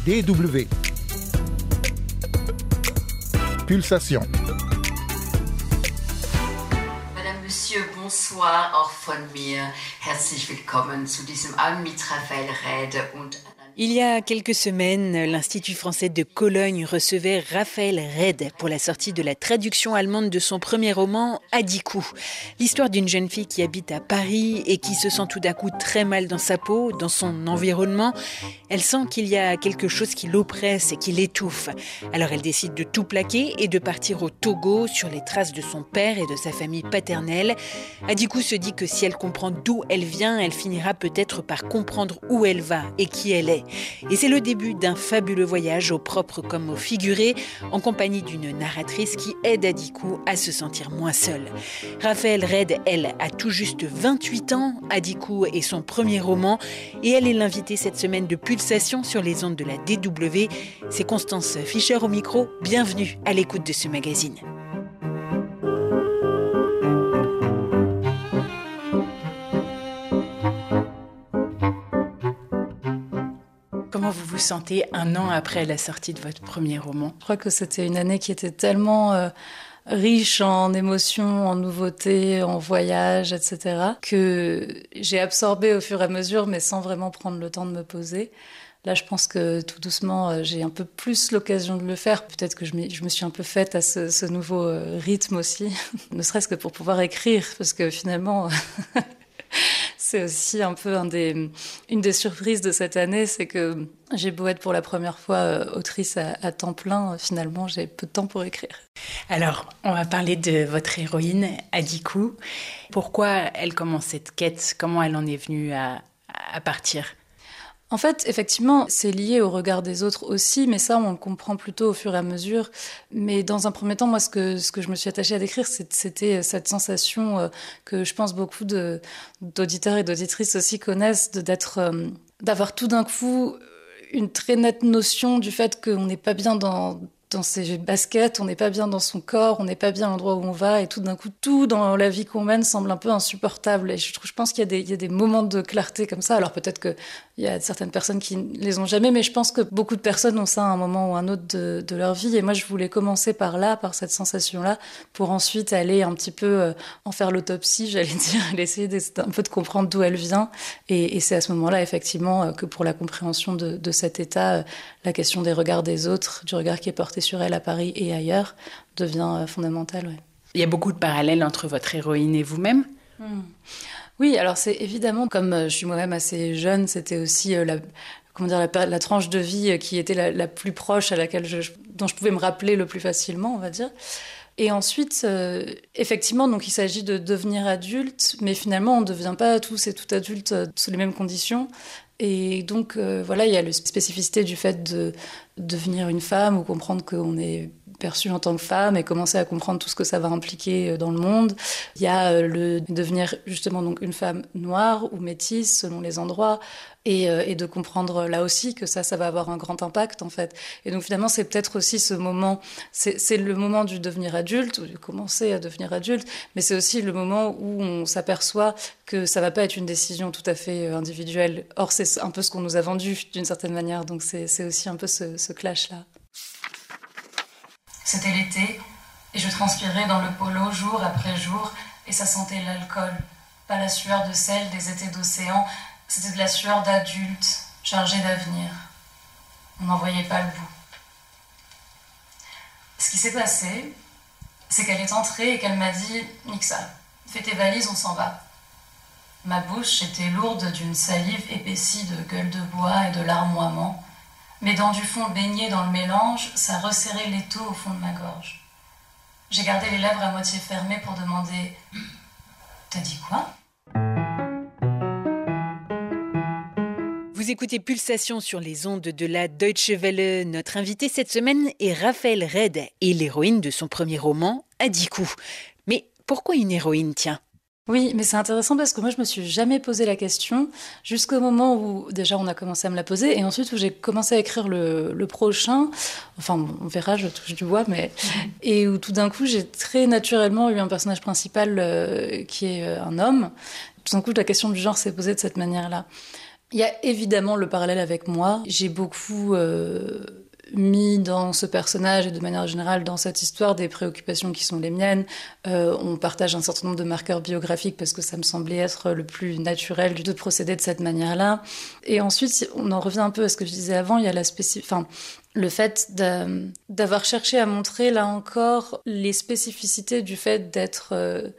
DW. Pulsation. Madame, Monsieur, bonsoir auch von mir. Herzlich willkommen zu diesem Abend mit Raphaël Redd und Il y a quelques semaines, l'Institut français de Cologne recevait Raphaël Redd pour la sortie de la traduction allemande de son premier roman « Adiku ». L'histoire d'une jeune fille qui habite à Paris et qui se sent tout d'un coup très mal dans sa peau, dans son environnement. Elle sent qu'il y a quelque chose qui l'oppresse et qui l'étouffe. Alors elle décide de tout plaquer et de partir au Togo sur les traces de son père et de sa famille paternelle. Adiku se dit que si elle comprend d'où elle vient, elle finira peut-être par comprendre où elle va et qui elle est. Et c'est le début d'un fabuleux voyage au propre comme au figuré, en compagnie d'une narratrice qui aide Adiku à se sentir moins seule. Raphaël Redd, elle, a tout juste 28 ans. Adiku est son premier roman et elle est l'invitée cette semaine de Pulsation sur les ondes de la DW. C'est Constance Fischer au micro. Bienvenue à l'écoute de ce magazine. Comment vous vous sentez un an après la sortie de votre premier roman ? Je crois que c'était une année qui était tellement riche en émotions, en nouveautés, en voyages, etc., que j'ai absorbé au fur et à mesure, mais sans vraiment prendre le temps de me poser. Là, je pense que tout doucement, j'ai un peu plus l'occasion de le faire. Peut-être que je me suis un peu faite à ce nouveau rythme aussi, ne serait-ce que pour pouvoir écrire, parce que finalement... C'est aussi un peu une des surprises de cette année, c'est que j'ai beau être pour la première fois autrice à temps plein, finalement j'ai peu de temps pour écrire. Alors, on va parler de votre héroïne, Adiku. Pourquoi elle commence cette quête ? Comment elle en est venue à partir ? En fait, effectivement, c'est lié au regard des autres aussi, mais ça, on le comprend plutôt au fur et à mesure. Mais dans un premier temps, moi, ce que je me suis attachée à décrire, c'était cette sensation que je pense beaucoup d'auditeurs et d'auditrices aussi connaissent, d'avoir tout d'un coup une très nette notion du fait qu'on n'est pas bien dans ses baskets, on n'est pas bien dans son corps, on n'est pas bien à l'endroit où on va, et tout d'un coup, tout dans la vie qu'on mène semble un peu insupportable. Et je pense qu'il y a des moments de clarté comme ça. Alors peut-être qu'il y a certaines personnes qui ne les ont jamais, mais je pense que beaucoup de personnes ont ça à un moment ou un autre de leur vie. Et moi, je voulais commencer par cette sensation-là, pour ensuite aller un petit peu en faire l'autopsie, j'allais dire, essayer un peu de comprendre d'où elle vient. Et c'est à ce moment-là, effectivement, que pour la compréhension de cet état, la question des regards des autres, du regard qui est porté sur elle à Paris et ailleurs, devient fondamentale. Ouais. Il y a beaucoup de parallèles entre votre héroïne et vous-même ? Oui, alors c'est évidemment, comme je suis moi-même assez jeune, c'était aussi la tranche de vie qui était la plus proche, dont je pouvais me rappeler le plus facilement, on va dire. Et ensuite, effectivement, donc il s'agit de devenir adulte, mais finalement, on ne devient pas tous et toutes adultes sous les mêmes conditions. Et donc, il y a la spécificité du fait de devenir une femme ou comprendre qu'on est perçue en tant que femme et commencer à comprendre tout ce que ça va impliquer dans le monde. Il y a le devenir justement donc une femme noire ou métisse selon les endroits et de comprendre là aussi que ça va avoir un grand impact en fait. Et donc finalement, c'est peut-être aussi ce moment, c'est le moment du devenir adulte ou du commencer à devenir adulte, mais c'est aussi le moment où on s'aperçoit que ça va pas être une décision tout à fait individuelle. Or, c'est un peu ce qu'on nous a vendu d'une certaine manière, donc c'est aussi un peu ce clash-là. C'était l'été, et je transpirais dans le polo jour après jour, et ça sentait l'alcool. Pas la sueur de sel des étés d'océan, c'était de la sueur d'adulte, chargée d'avenir. On n'en voyait pas le bout. Ce qui s'est passé, c'est qu'elle est entrée et qu'elle m'a dit « Nixa, fais tes valises, on s'en va ». Ma bouche était lourde d'une salive épaissie de gueule de bois et de larmoiement. Mes dents du fond baignées dans le mélange, ça resserrait l'étau au fond de ma gorge. J'ai gardé les lèvres à moitié fermées pour demander « T'as dit quoi ?» Vous écoutez Pulsation sur les ondes de la Deutsche Welle. Notre invité cette semaine est Raphaël Redd et l'héroïne de son premier roman, Adiku. Mais pourquoi une héroïne, tiens ? Oui, mais c'est intéressant parce que moi, je me suis jamais posé la question jusqu'au moment où, déjà, on a commencé à me la poser et ensuite où j'ai commencé à écrire le prochain. Enfin, on verra, je touche du bois, mais... Et où tout d'un coup, j'ai très naturellement eu un personnage principal qui est un homme. Tout d'un coup, la question du genre s'est posée de cette manière-là. Il y a évidemment le parallèle avec moi. J'ai beaucoup mis dans ce personnage et de manière générale dans cette histoire des préoccupations qui sont les miennes. On partage un certain nombre de marqueurs biographiques parce que ça me semblait être le plus naturel de procéder de cette manière-là. Et ensuite, on en revient un peu à ce que je disais avant, il y a le fait d'avoir cherché à montrer là encore les spécificités du fait d'être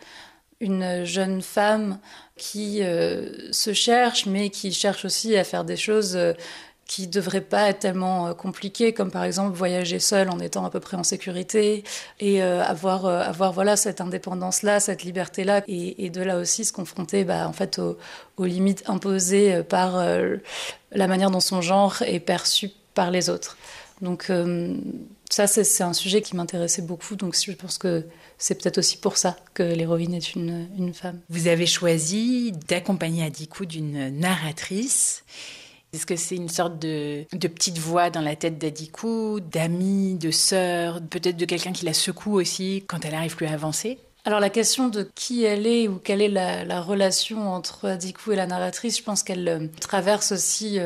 une jeune femme qui se cherche, mais qui cherche aussi à faire des choses qui ne devraient pas être tellement compliquées, comme par exemple voyager seule en étant à peu près en sécurité et avoir voilà, cette indépendance-là, cette liberté-là, et de là aussi se confronter en fait, aux limites imposées par la manière dont son genre est perçu par les autres. Donc ça, c'est un sujet qui m'intéressait beaucoup, donc je pense que c'est peut-être aussi pour ça que l'héroïne est une femme. Vous avez choisi d'accompagner Adicou d'une narratrice. Est-ce que c'est une sorte de petite voix dans la tête d'Adicou, d'amie, de sœur, peut-être de quelqu'un qui la secoue aussi quand elle n'arrive plus à avancer ? Alors la question de qui elle est ou quelle est la relation entre Adicou et la narratrice, je pense qu'elle traverse aussi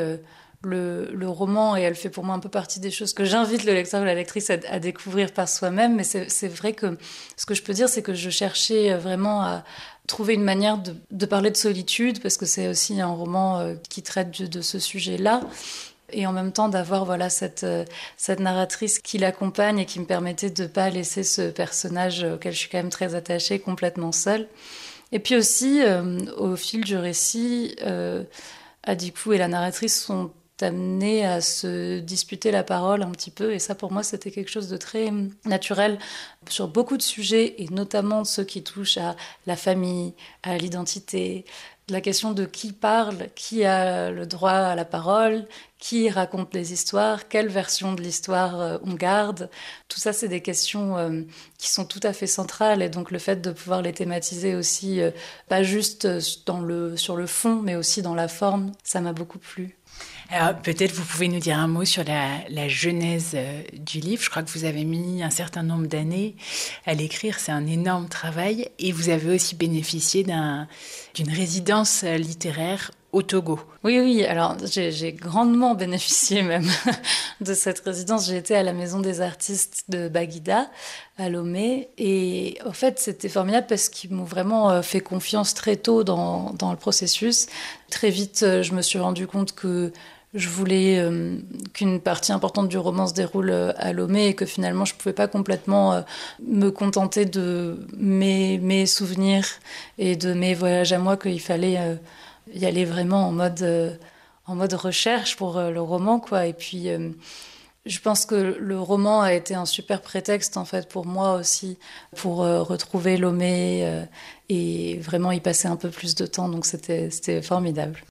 le roman, et elle fait pour moi un peu partie des choses que j'invite le lecteur ou la lectrice à découvrir par soi-même. Mais c'est vrai que ce que je peux dire, c'est que je cherchais vraiment à trouver une manière de parler de solitude, parce que c'est aussi un roman qui traite de ce sujet-là, et en même temps d'avoir voilà, cette narratrice qui l'accompagne et qui me permettait de ne pas laisser ce personnage auquel je suis quand même très attachée complètement seule. Et puis aussi, au fil du récit, Adicou et la narratrice sont amenés à se disputer la parole un petit peu, et ça pour moi c'était quelque chose de très naturel sur beaucoup de sujets, et notamment ceux qui touchent à la famille, à l'identité, la question de qui parle, qui a le droit à la parole, qui raconte les histoires, quelle version de l'histoire on garde. Tout ça, c'est des questions qui sont tout à fait centrales, et donc le fait de pouvoir les thématiser aussi, pas juste sur le fond, mais aussi dans la forme, ça m'a beaucoup plu. Alors, peut-être vous pouvez nous dire un mot sur la genèse du livre. Je crois que vous avez mis un certain nombre d'années à l'écrire. C'est un énorme travail. Et vous avez aussi bénéficié d'une résidence littéraire au Togo. Oui. Alors, j'ai grandement bénéficié même de cette résidence. J'ai été à la Maison des artistes de Baguida, à Lomé. Et en fait, c'était formidable parce qu'ils m'ont vraiment fait confiance très tôt dans le processus. Très vite, je me suis rendu compte que je voulais qu'une partie importante du roman se déroule à Lomé, et que finalement je ne pouvais pas complètement me contenter de mes souvenirs et de mes voyages à moi, qu'il fallait y aller vraiment en mode recherche pour le roman, quoi. Et puis je pense que le roman a été un super prétexte en fait pour moi aussi, pour retrouver Lomé et vraiment y passer un peu plus de temps, donc c'était formidable.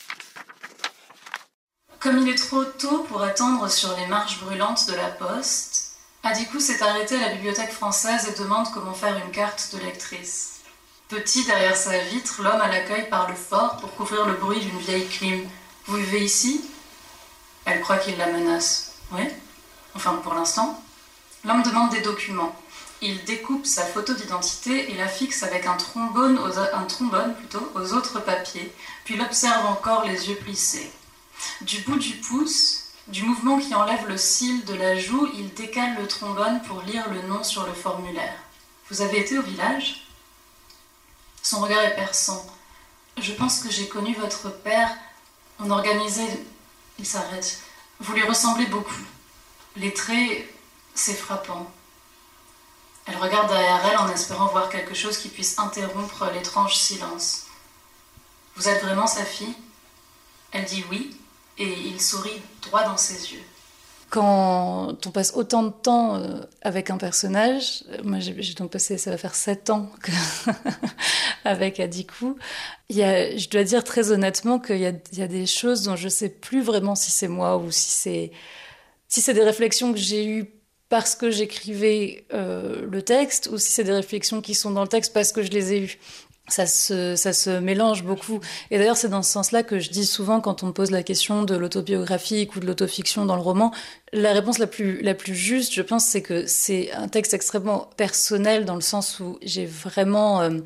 Comme il est trop tôt pour attendre sur les marches brûlantes de la poste, Adicou s'est arrêté à la bibliothèque française et demande comment faire une carte de lectrice. Petit derrière sa vitre, l'homme à l'accueil parle fort pour couvrir le bruit d'une vieille clim. « Vous vivez ici ?» Elle croit qu'il la menace. « Oui ? Enfin, pour l'instant. » L'homme demande des documents. Il découpe sa photo d'identité et la fixe avec un trombone aux autres papiers, puis l'observe encore les yeux plissés. Du bout du pouce, du mouvement qui enlève le cil de la joue, il décale le trombone pour lire le nom sur le formulaire. « Vous avez été au village ?» Son regard est perçant. « Je pense que j'ai connu votre père. On organisait... » Il s'arrête. « Vous lui ressemblez beaucoup. Les traits, c'est frappant. » Elle regarde derrière elle en espérant voir quelque chose qui puisse interrompre l'étrange silence. « Vous êtes vraiment sa fille ?» Elle dit oui, et il sourit droit dans ses yeux. Quand on passe autant de temps avec un personnage, moi j'ai donc passé, ça va faire 7 ans avec Adicou, je dois dire très honnêtement qu'il y a des choses dont je ne sais plus vraiment si c'est moi ou si c'est des réflexions que j'ai eues parce que j'écrivais le texte, ou si c'est des réflexions qui sont dans le texte parce que je les ai eues. Ça se mélange beaucoup. Et d'ailleurs, c'est dans ce sens-là que je dis souvent, quand on me pose la question de l'autobiographique ou de l'autofiction dans le roman, la réponse la plus juste, je pense, c'est que c'est un texte extrêmement personnel, dans le sens où j'ai vraiment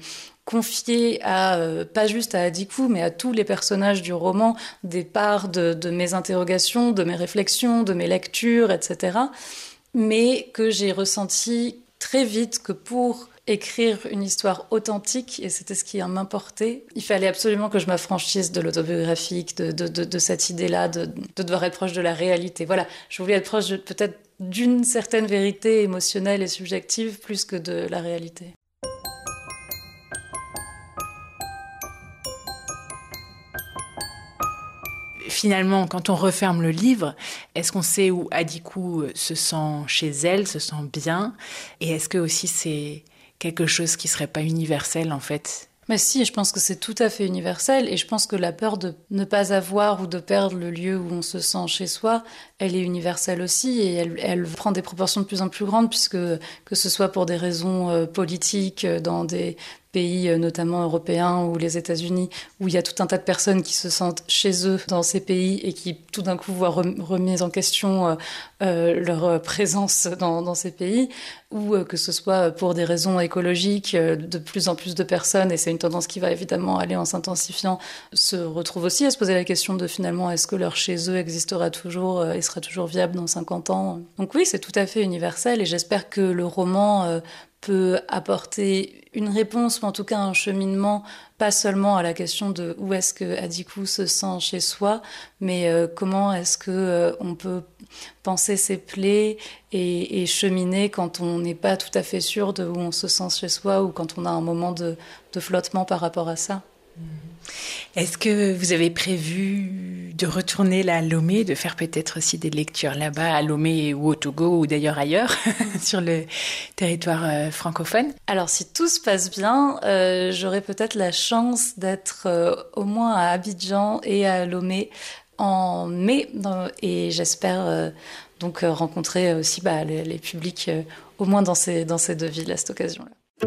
confier pas juste à Adicou, mais à tous les personnages du roman, des parts de mes interrogations, de mes réflexions, de mes lectures, etc. Mais que j'ai ressenti très vite que pour écrire une histoire authentique, et c'était ce qui m'importait, il fallait absolument que je m'affranchisse de l'autobiographique, de cette idée-là, de devoir être proche de la réalité. Voilà, je voulais être proche peut-être d'une certaine vérité émotionnelle et subjective plus que de la réalité. Finalement, quand on referme le livre, est-ce qu'on sait où Adicou se sent chez elle, se sent bien? Et est-ce que aussi c'est quelque chose qui serait pas universel en fait? Mais si, je pense que c'est tout à fait universel, et je pense que la peur de ne pas avoir ou de perdre le lieu où on se sent chez soi, elle est universelle aussi, et elle prend des proportions de plus en plus grandes, puisque que ce soit pour des raisons politiques dans des pays notamment européens ou les États-Unis, où il y a tout un tas de personnes qui se sentent chez eux dans ces pays et qui tout d'un coup voient remise en question leur présence dans ces pays, ou que ce soit pour des raisons écologiques, de plus en plus de personnes, et c'est une tendance qui va évidemment aller en s'intensifiant, se retrouvent aussi à se poser la question de finalement est-ce que leur chez eux existera toujours et sera toujours viable dans 50 ans. Donc oui, c'est tout à fait universel, et j'espère que le roman peut apporter une réponse, ou en tout cas un cheminement, pas seulement à la question de où est-ce que Adicou se sent chez soi, mais comment est-ce que on peut penser ses plaies et cheminer quand on n'est pas tout à fait sûr de où on se sent chez soi, ou quand on a un moment de flottement par rapport à ça. Est-ce que vous avez prévu de retourner là à Lomé, de faire peut-être aussi des lectures là-bas à Lomé ou au Togo ou d'ailleurs ailleurs sur le territoire francophone? Alors si tout se passe bien, j'aurai peut-être la chance d'être au moins à Abidjan et à Lomé en mai, et j'espère donc rencontrer aussi les publics au moins dans ces deux villes à cette occasion-là.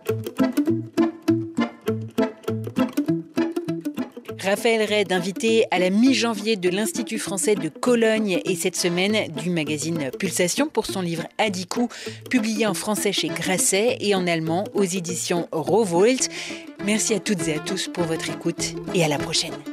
Raphaël Redd, invité à la mi-janvier de l'Institut français de Cologne et cette semaine du magazine Pulsation pour son livre Adicou, publié en français chez Grasset et en allemand aux éditions Rowohlt. Merci à toutes et à tous pour votre écoute et à la prochaine.